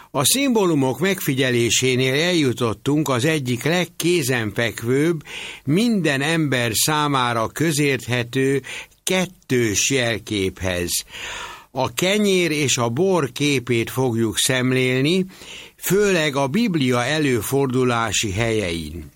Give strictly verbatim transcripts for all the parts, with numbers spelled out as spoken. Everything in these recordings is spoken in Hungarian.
A szimbólumok megfigyelésénél eljutottunk az egyik legkézenfekvőbb, minden ember számára közérthető kettős jelképhez. A kenyér és a bor képét fogjuk szemlélni, főleg a Biblia előfordulási helyein.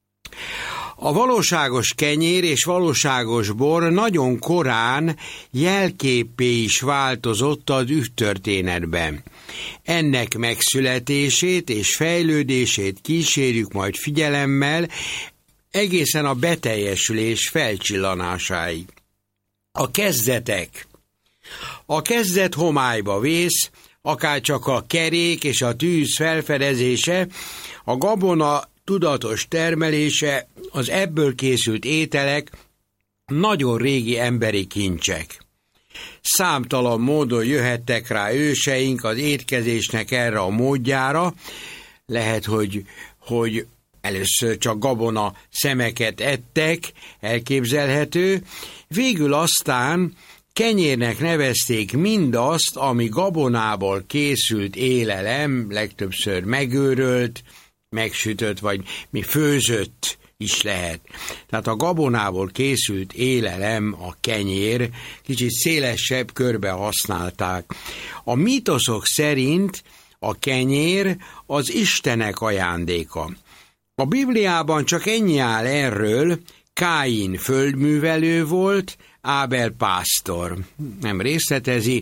A valóságos kenyér és valóságos bor nagyon korán jelképpé is változott az ügytörténetben. Ennek megszületését és fejlődését kísérjük majd figyelemmel egészen a beteljesülés felcsillanásáig. A kezdetek. A kezdet homályba vész, akárcsak a kerék és a tűz felfedezése, a gabona tudatos termelése, az ebből készült ételek nagyon régi emberi kincsek. Számtalan módon jöhettek rá őseink az étkezésnek erre a módjára, lehet, hogy, hogy először csak gabona szemeket ettek, elképzelhető, végül aztán kenyérnek nevezték mindazt, ami gabonából készült élelem, legtöbbször megőrölt, megsütött, vagy mi főzött is lehet. Tehát a gabonából készült élelem, a kenyér, kicsit szélesebb körbe használták. A mítoszok szerint a kenyér az Istenek ajándéka. A Bibliában csak ennyi áll erről: Káin földművelő volt, Ábel pásztor. Nem részletezi.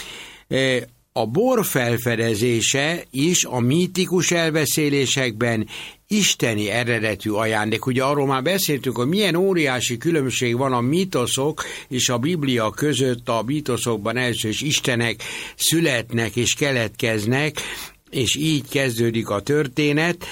A bor felfedezése is a mítikus elbeszélésekben isteni eredetű ajándék. Ugye arról már beszéltünk, hogy milyen óriási különbség van a mítoszok és a Biblia között. A mítoszokban először is istenek születnek és keletkeznek, és így kezdődik a történet.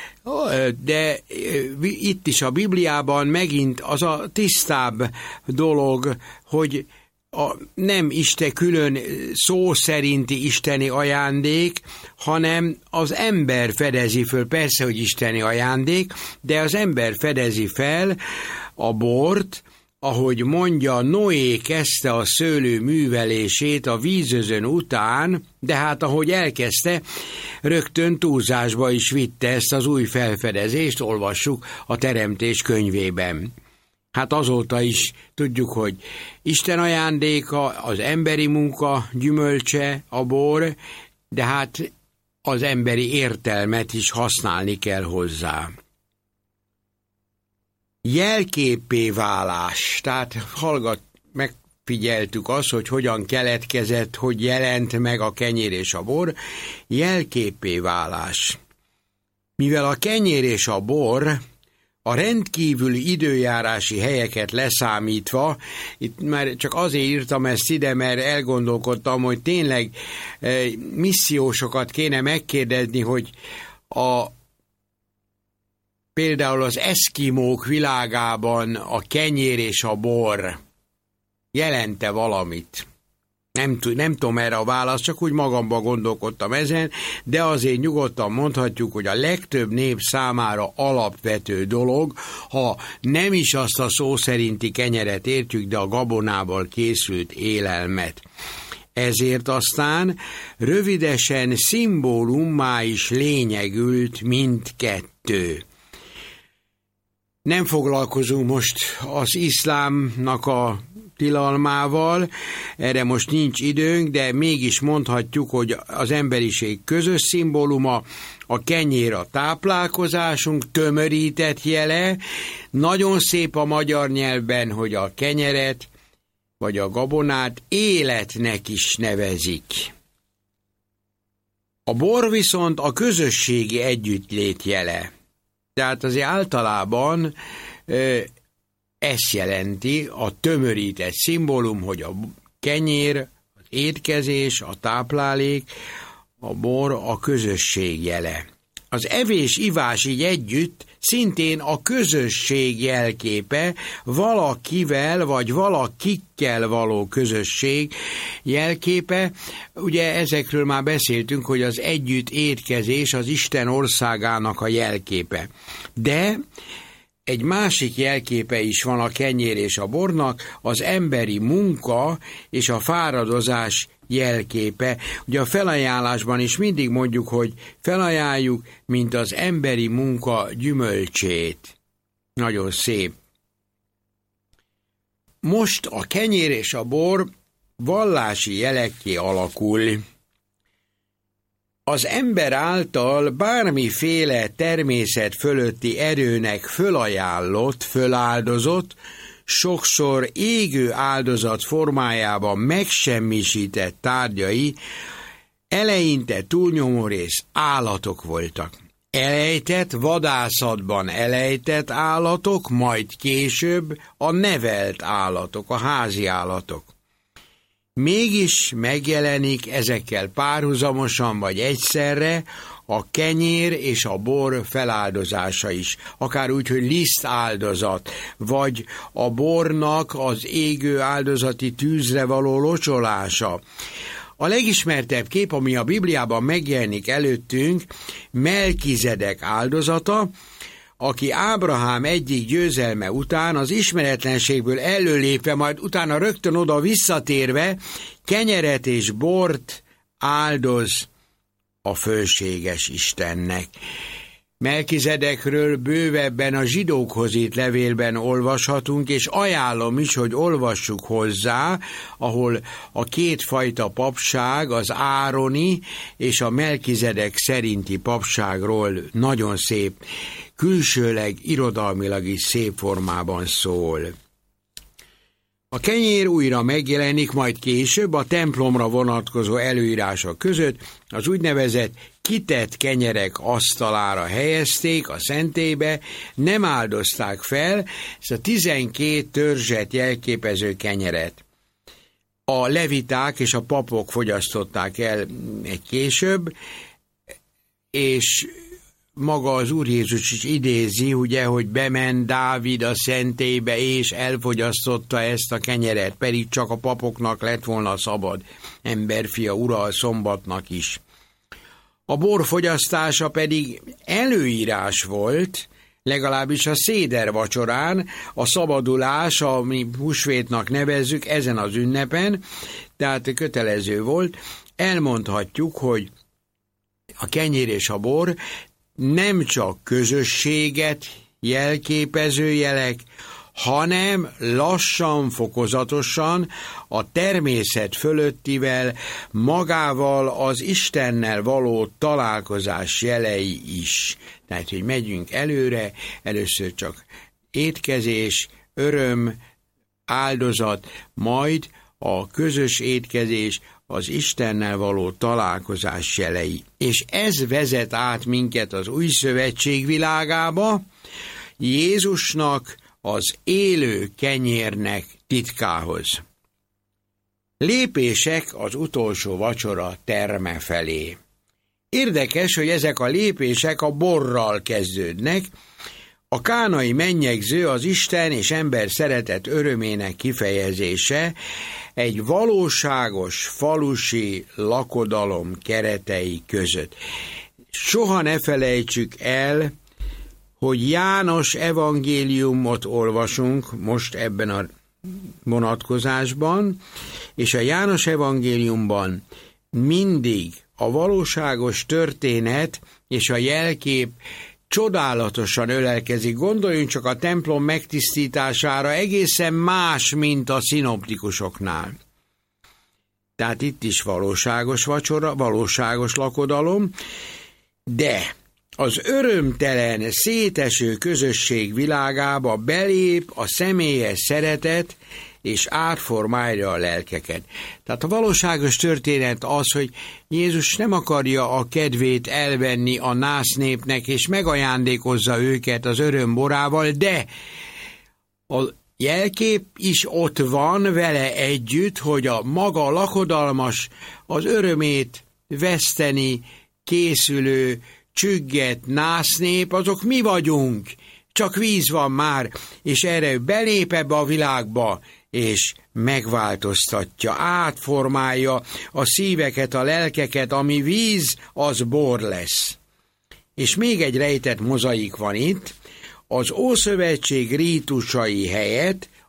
De itt is a Bibliában megint az a tisztább dolog, hogy a nem Isten külön szó szerinti isteni ajándék, hanem az ember fedezi föl, persze, hogy isteni ajándék, de az ember fedezi fel a bort, ahogy mondja, Noé kezdte a szőlő művelését a vízözön után, de hát ahogy elkezdte, rögtön túlzásba is vitte ezt az új felfedezést, olvassuk a Teremtés könyvében. Hát azóta is tudjuk, hogy Isten ajándéka, az emberi munka gyümölcse a bor, de hát az emberi értelmet is használni kell hozzá. Jelképpé válás, tehát hallgat, megfigyeltük azt, hogy hogyan keletkezett, hogy jelent meg a kenyér és a bor, jelképpé válás. Mivel a kenyér és a bor a rendkívüli időjárási helyeket leszámítva, itt már csak azért írtam ezt ide, mert elgondolkodtam, hogy tényleg e, missziósokat kéne megkérdezni, hogy a például az eszkimók világában a kenyér és a bor jelente valamit. Nem, nem tudom erre a választ, csak úgy magamban gondolkodtam ezen, de azért nyugodtan mondhatjuk, hogy a legtöbb nép számára alapvető dolog, ha nem is azt a szó szerinti kenyeret értjük, de a gabonából készült élelmet. Ezért aztán rövidesen szimbólummá is lényegült mindkettő. Nem foglalkozunk most az iszlámnak a tilalmával, erre most nincs időnk, de mégis mondhatjuk, hogy az emberiség közös szimbóluma, a kenyér a táplálkozásunk tömörített jele. Nagyon szép a magyar nyelvben, hogy a kenyeret vagy a gabonát életnek is nevezik. A bor viszont a közösségi együttlét jele. Tehát azért általában ö, ezt jelenti a tömörített szimbólum, hogy a kenyér, az étkezés, a táplálék, a bor a közösség jele. Az evés-ivás így együtt szintén a közösség jelképe, valakivel vagy valakikkel való közösség jelképe. Ugye ezekről már beszéltünk, hogy az együtt étkezés az Isten országának a jelképe. De egy másik jelképe is van a kenyér és a bornak, az emberi munka és a fáradozás jelképe. Ugye a felajánlásban is mindig mondjuk, hogy felajánljuk, mint az emberi munka gyümölcsét. Nagyon szép. Most a kenyér és a bor vallási jelekké alakul. Az ember által bármiféle természet fölötti erőnek fölajánlott, föláldozott, sokszor égő áldozat formájában megsemmisített tárgyai eleinte túlnyomórész állatok voltak. Elejtett, vadászatban elejtett állatok, majd később a nevelt állatok, a házi állatok. Mégis megjelenik ezekkel párhuzamosan vagy egyszerre a kenyér és a bor feláldozása is, akár úgy, hogy liszt áldozat, vagy a bornak az égő áldozati tűzre való locsolása. A legismertebb kép, ami a Bibliában megjelenik előttünk, Melkizedek áldozata, aki Ábrahám egyik győzelme után az ismeretlenségből előlépve, majd utána rögtön oda visszatérve kenyeret és bort áldoz a fölséges Istennek. Melkizedekről bővebben a zsidókhoz írt levélben olvashatunk, és ajánlom is, hogy olvassuk hozzá, ahol a kétfajta papság, az ároni és a Melkizedek szerinti papságról nagyon szép, külsőleg irodalmilag is szép formában szól. A kenyér újra megjelenik majd később a templomra vonatkozó előírások között, az úgynevezett kitett kenyerek asztalára helyezték a szentélybe, nem áldozták fel ezt a tizenkét törzset jelképező kenyeret. A leviták és a papok fogyasztották el egy később, és maga az Úr Jézus is idézi, ugye, hogy bement Dávid a szentélybe, és elfogyasztotta ezt a kenyeret, pedig csak a papoknak lett volna szabad, emberfia, ura a szombatnak is. A bor fogyasztása pedig előírás volt, legalábbis a széder vacsorán, a szabadulás, ami húsvétnak nevezzük, ezen az ünnepen, tehát kötelező volt. Elmondhatjuk, hogy a kenyér és a bor nem csak közösséget jelképező jelek, hanem lassan, fokozatosan a természet fölöttivel, magával az Istennel való találkozás jelei is. Tehát, hogy megyünk előre, először csak étkezés, öröm, áldozat, majd a közös étkezés, az Istennel való találkozás jelei. És ez vezet át minket az új szövetség világába, Jézusnak, az élő kenyérnek titkához. Lépések az utolsó vacsora terme felé. Érdekes, hogy ezek a lépések a borral kezdődnek. A kánai mennyegző az Isten és ember szeretet örömének kifejezése egy valóságos falusi lakodalom keretei között. Soha ne felejtsük el, hogy János evangéliumot olvasunk most ebben a vonatkozásban, és a János evangéliumban mindig a valóságos történet és a jelkép csodálatosan ölelkezik. Gondoljunk csak a templom megtisztítására, egészen más, mint a szinoptikusoknál. Tehát itt is valóságos vacsora, valóságos lakodalom, de az örömtelen, széteső közösség világába belép a személyes szeretet, és átformálja a lelkeket. Tehát a valóságos történet az, hogy Jézus nem akarja a kedvét elvenni a násznépnek, és megajándékozza őket az örömborával, de a jelkép is ott van vele együtt, hogy a maga lakodalmas, az örömét veszteni készülő, csügget násznép, azok mi vagyunk, csak víz van már, és erre belép ebbe a világba, és megváltoztatja, átformálja a szíveket, a lelkeket, ami víz, az bor lesz. És még egy rejtett mozaik van itt, az Ószövetség rítusai helyett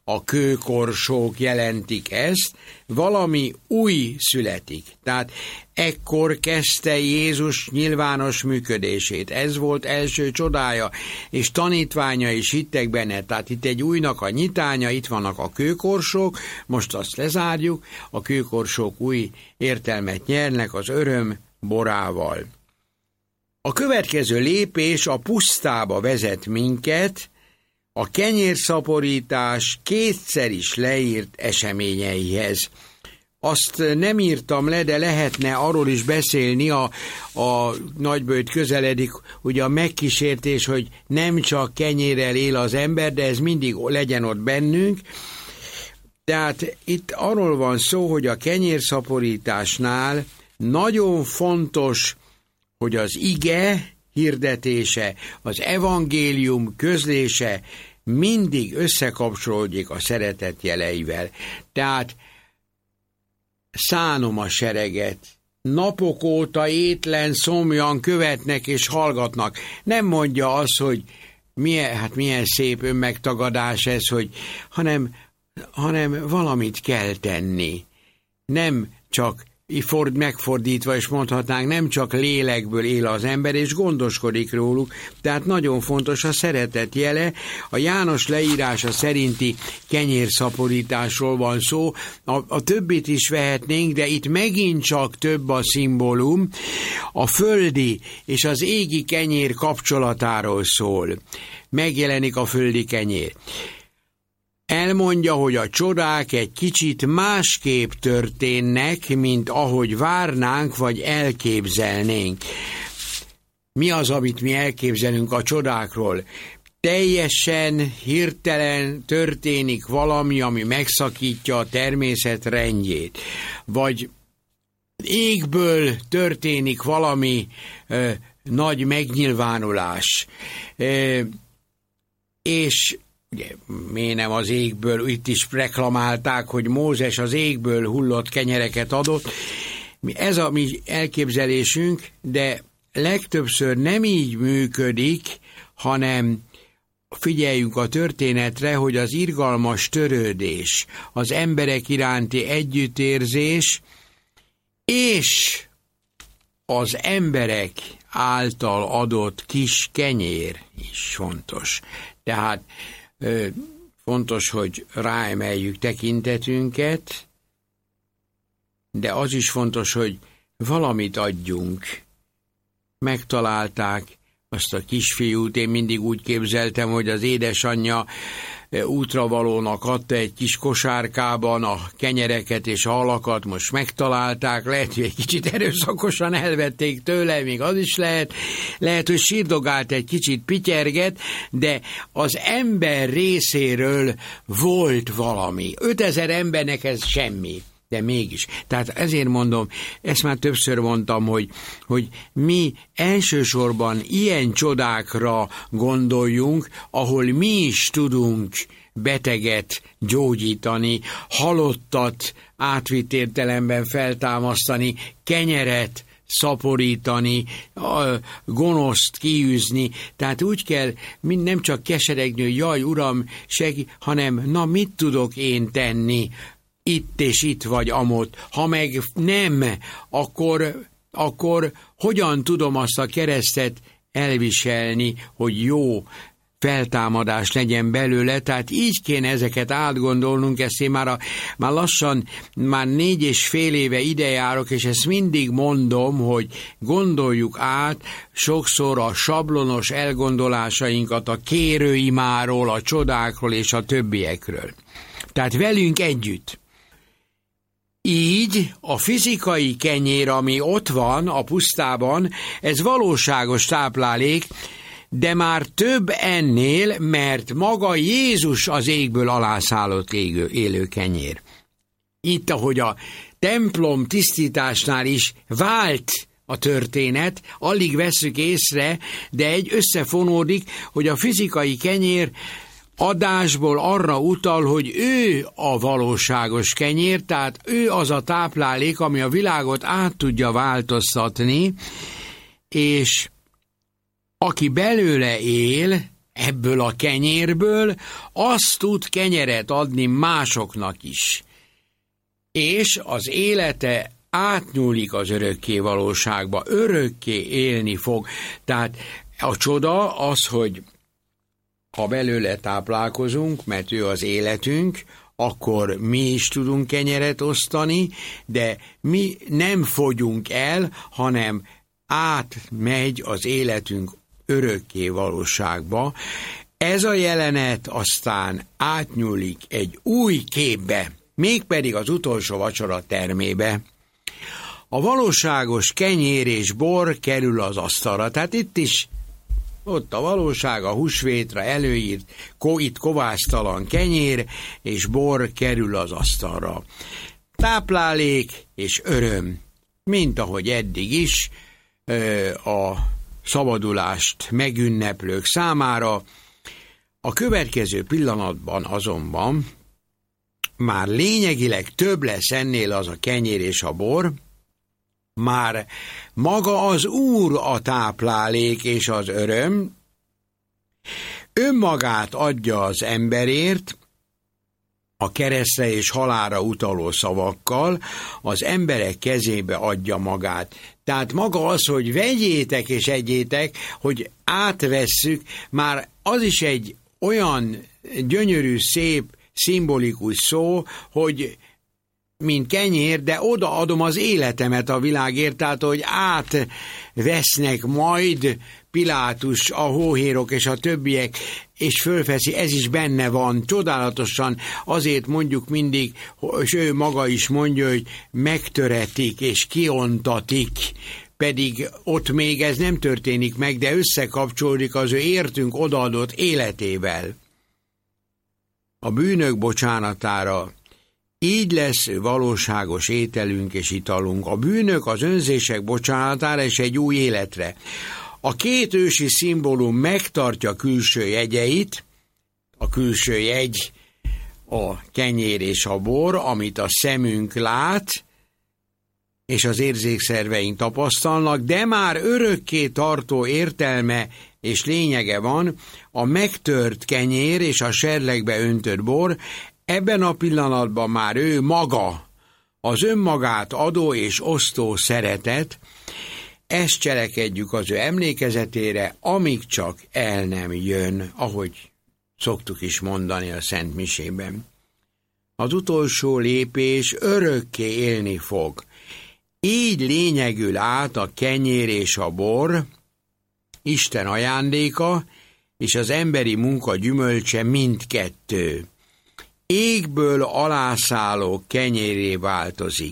a kőkorsók jelentik ezt, valami új születik. Tehát ekkor kezdte Jézus nyilvános működését. Ez volt első csodája, és tanítványa is hittek benne. Tehát itt egy újnak a nyitánya, itt vannak a kőkorsók, most azt lezárjuk, a kőkorsók új értelmet nyernek az öröm borával. A következő lépés a pusztába vezet minket, a kenyérszaporítás kétszer is leírt eseményeihez. Azt nem írtam le, de lehetne arról is beszélni, a, a nagyböjt közeledik, ugye a megkísértés, hogy nem csak kenyérrel él az ember, de ez mindig legyen ott bennünk. Tehát itt arról van szó, hogy a kenyérszaporításnál nagyon fontos, hogy az ige hirdetése, az evangélium közlése mindig összekapcsolódik a szeretet jeleivel. Tehát szánom a sereget, napok óta étlen, szomjan követnek és hallgatnak. Nem mondja azt, hogy milyen, hát milyen szép önmegtagadás ez, hogy, hanem, hanem valamit kell tenni. Nem csak Ford megfordítva is mondhatnánk, nem csak lélekből él az ember, és gondoskodik róluk, tehát nagyon fontos a szeretet jele. A János leírása szerinti kenyérszaporításról van szó, a, a többit is vehetnénk, de itt megint csak több a szimbólum, a földi és az égi kenyér kapcsolatáról szól. Megjelenik a földi kenyér. Elmondja, hogy a csodák egy kicsit másképp történnek, mint ahogy várnánk, vagy elképzelnénk. Mi az, amit mi elképzelünk a csodákról? Teljesen hirtelen történik valami, ami megszakítja a természet rendjét. Vagy égből történik valami ö, nagy megnyilvánulás. Ö, és ugye, miért nem az égből, itt is reklamálták, hogy Mózes az égből hullott kenyereket adott. Ez a mi elképzelésünk, de legtöbbször nem így működik, hanem figyeljünk a történetre, hogy az irgalmas törődés, az emberek iránti együttérzés, és az emberek által adott kis kenyér is fontos. Tehát fontos, hogy ráemeljük tekintetünket, de az is fontos, hogy valamit adjunk. Megtalálták azt a kisfiút, én mindig úgy képzeltem, hogy az édesanyja útravalónak adta egy kis kosárkában a kenyereket és a halakat, most megtalálták, lehet, hogy egy kicsit erőszakosan elvették tőle, még az is lehet, lehet, hogy sírdogált egy kicsit, pityerget, de az ember részéről volt valami. ötezer embernek ez semmi. De mégis. Tehát ezért mondom, ezt már többször mondtam, hogy, hogy mi elsősorban ilyen csodákra gondoljunk, ahol mi is tudunk beteget gyógyítani, halottat átvitt értelemben feltámasztani, kenyeret szaporítani, gonoszt kiűzni. Tehát úgy kell nem csak keseregni, hogy jaj, uram, segít, hanem na mit tudok én tenni, itt és itt vagy amott. Ha meg nem, akkor, akkor hogyan tudom azt a keresztet elviselni, hogy jó feltámadás legyen belőle, tehát így kéne ezeket átgondolnunk, ezt én már, a, már lassan, már négy és fél éve idejárok, és ezt mindig mondom, hogy gondoljuk át sokszor a sablonos elgondolásainkat a kérőimáról, a csodákról és a többiekről. Tehát velünk együtt. Így a fizikai kenyér, ami ott van a pusztában, ez valóságos táplálék, de már több ennél, mert maga Jézus az égből alászállott égő, élő kenyér. Itt, ahogy a templom tisztításnál is vált a történet, alig vesszük észre, de egy összefonódik, hogy a fizikai kenyér adásból arra utal, hogy ő a valóságos kenyér, tehát ő az a táplálék, ami a világot át tudja változtatni, és aki belőle él, ebből a kenyérből, az tud kenyeret adni másoknak is. És az élete átnyúlik az örökké valóságba, örökké élni fog. Tehát a csoda az, hogy ha belőle táplálkozunk, mert ő az életünk, akkor mi is tudunk kenyeret osztani, de mi nem fogyunk el, hanem átmegy az életünk örökké valóságba. Ez a jelenet aztán átnyúlik egy új képbe, mégpedig az utolsó vacsora termébe. A valóságos kenyér és bor kerül az asztalra, tehát itt is ott a valóság, a húsvétra előírt, ko, itt kovásztalan kenyér és bor kerül az asztalra. Táplálék és öröm, mint ahogy eddig is, a szabadulást megünneplők számára. A következő pillanatban azonban már lényegileg több lesz ennél az a kenyér és a bor, már maga az Úr a táplálék és az öröm, önmagát adja az emberért, a keresztre és halálra utaló szavakkal, az emberek kezébe adja magát. Tehát maga az, hogy vegyétek és egyétek, hogy átvesszük, már az is egy olyan gyönyörű, szép, szimbolikus szó, hogy mint kenyér, de odaadom az életemet a világért, tehát hogy átvesznek majd Pilátus, a hóhérok és a többiek, és fölveszi, ez is benne van, csodálatosan, azért mondjuk mindig, és ő maga is mondja, hogy megtöretik és kiontatik, pedig ott még ez nem történik meg, de összekapcsolódik az ő értünk odaadott életével. A bűnök bocsánatára így lesz valóságos ételünk és italunk. A bűnök, az önzések bocsánatára és egy új életre. A két ősi szimbólum megtartja külső jegyeit, a külső jegy a kenyér és a bor, amit a szemünk lát, és az érzékszerveink tapasztalnak, de már örökké tartó értelme és lényege van, a megtört kenyér és a serlegbe öntött bor. Ebben a pillanatban már ő maga, az önmagát adó és osztó szeretet, ezt cselekedjük az ő emlékezetére, amíg csak el nem jön, ahogy szoktuk is mondani a Szent Misében. Az utolsó lépés örökké élni fog. Így lényegül át a kenyér és a bor, Isten ajándéka és az emberi munka gyümölcse mindkettő. Égből alászálló kenyérré változik.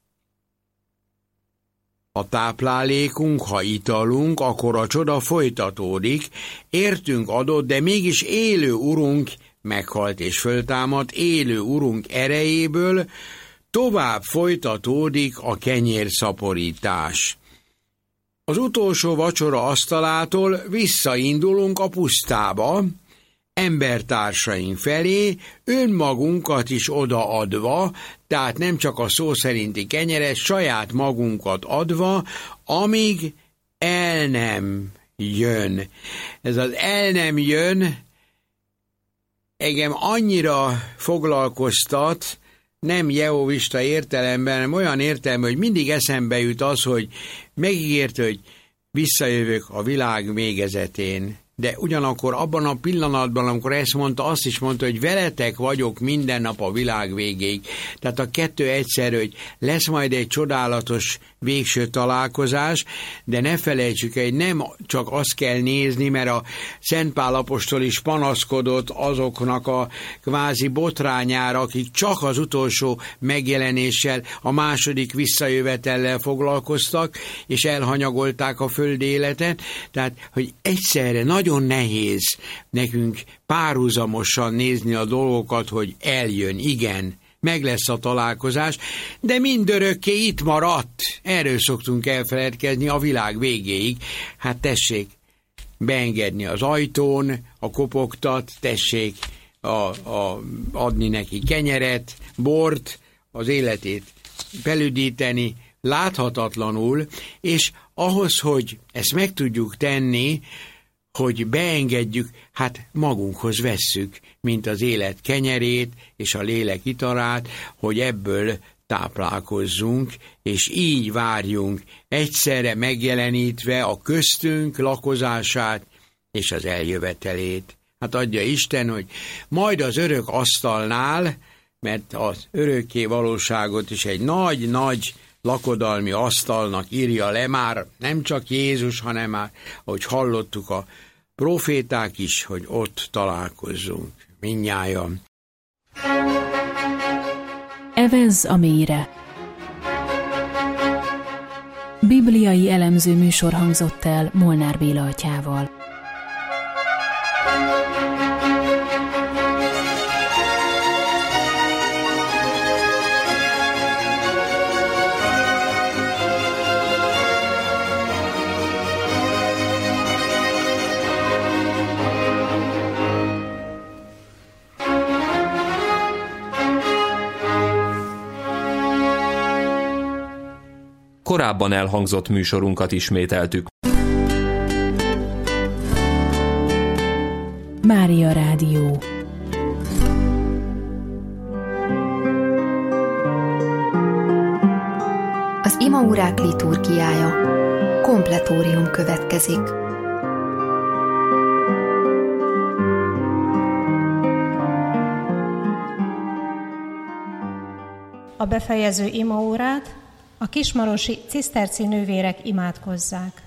A táplálékunk, ha italunk, akkor a csoda folytatódik, értünk adott, de mégis élő Urunk meghalt és föltámadt, élő Urunk erejéből tovább folytatódik a kenyérszaporítás. Az utolsó vacsora asztalától visszaindulunk a pusztába, embertársaink felé, önmagunkat is odaadva, tehát nem csak a szó szerinti kenyeret, saját magunkat adva, amíg el nem jön. Ez az el nem jön, engem annyira foglalkoztat, nem jehovista értelemben, hanem olyan értelme, hogy mindig eszembe jut az, hogy megígért, hogy visszajövök a világ végezetén. De ugyanakkor abban a pillanatban, amikor ezt mondta, azt is mondta, hogy veletek vagyok minden nap a világ végéig. Tehát a kettő egyszer, hogy lesz majd egy csodálatos végső találkozás, de ne felejtsük, hogy nem csak azt kell nézni, mert a Szent Pál apostol is panaszkodott azoknak a kvázi botrányára, akik csak az utolsó megjelenéssel, a második visszajövetellel foglalkoztak, és elhanyagolták a földi életet. Tehát, hogy egyszerre nagyon nehéz nekünk párhuzamosan nézni a dolgokat, hogy eljön, igen, meg lesz a találkozás, de mindörökké itt maradt. Erről szoktunk elfeledkezni a világ végéig. Hát tessék beengedni az ajtón, a kopogtat, tessék a, a, adni neki kenyeret, bort, az életét felüdíteni, láthatatlanul, és ahhoz, hogy ezt meg tudjuk tenni, hogy beengedjük, hát magunkhoz vesszük, mint az élet kenyerét és a lélek italát, hogy ebből táplálkozzunk, és így várjunk, egyszerre megjelenítve a köztünk lakozását és az eljövetelét. Hát adja Isten, hogy majd az örök asztalnál, mert az örökké valóságot is egy nagy-nagy lakodalmi asztalnak írja le már nem csak Jézus, hanem már, ahogy hallottuk, a proféták is, hogy ott találkozzunk mindnyájan. Evezz a mélyre. Bibliai elemző műsor hangzott el Molnár Béla atyával. Korábban elhangzott műsorunkat ismételtük. Mária Rádió. Az imaórák liturgiája. Kompletórium következik. A befejező imaórát a kismarosi ciszterci nővérek imádkozzák.